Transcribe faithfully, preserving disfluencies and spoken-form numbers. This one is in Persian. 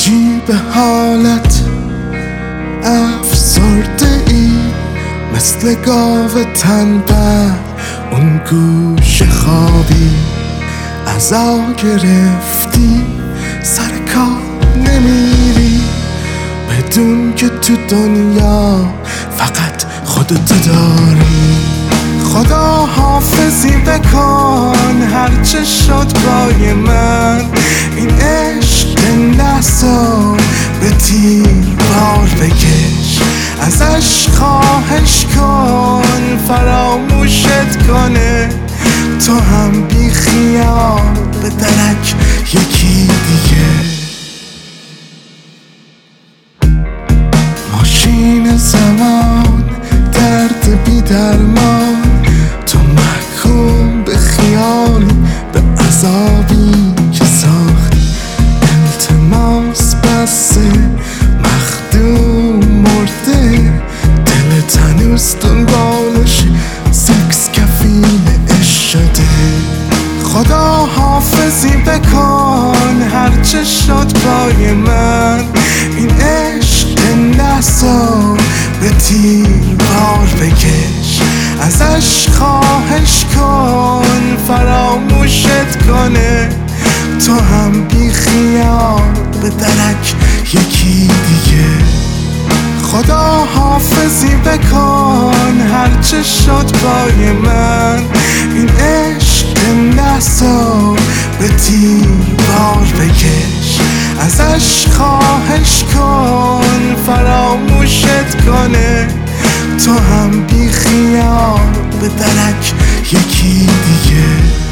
عجیب حالت افسرده ای، مثل گاو تنبل اون گوش خوابی. عزا گرفتی سر کار نمیری، بدون که تو دنیا فقط خودتو داری. خدا حافظی بکن هرچه شد پای من، این عشق نسا به تیر بار بکش. ازش خواهش کن فراموشت کنه، تو هم بی خیال به درک یکی دیگه. ماشین زمان درد بی درمان، تو محکوم به خیالی به عذابی که ساختی. التماس بسه مخدوم مرده، دلت هنوز دنبالش سکس کفیل عشق شده. خدا حافظی بکن هرچه شد پای من، این عشق نسا به تیر بار بکش. ازش خواهش کن فراموشت کنه، تو هم بی خیال به درک یکی دیگه. خدا حافظی بکن هرچه شد پای من، این عشق نسا به تیر بار بکش. ازش خواهش کن فراموشت کنه، تو هم بی خیال به درک یکی دیگه.